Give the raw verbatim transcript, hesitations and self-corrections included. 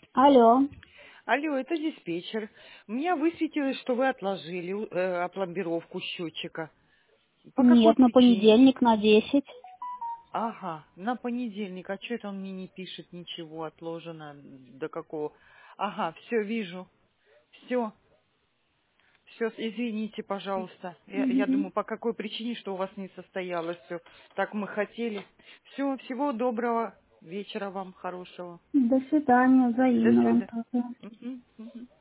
Алло. Алло, это диспетчер. У меня высветилось, что вы отложили э, опломбировку счетчика. По какой Нет, на причине? понедельник на десять. Ага, на понедельник. А что это он мне не пишет ничего, отложено до какого? Ага, все, вижу. Все, все, извините, пожалуйста. Я, я Мгм. думаю, по какой причине, что у вас не состоялось все. Так мы хотели. Все, всего доброго вечера вам, хорошего. До свидания, До взаимно вам свидания. тоже. Мгм, мгм.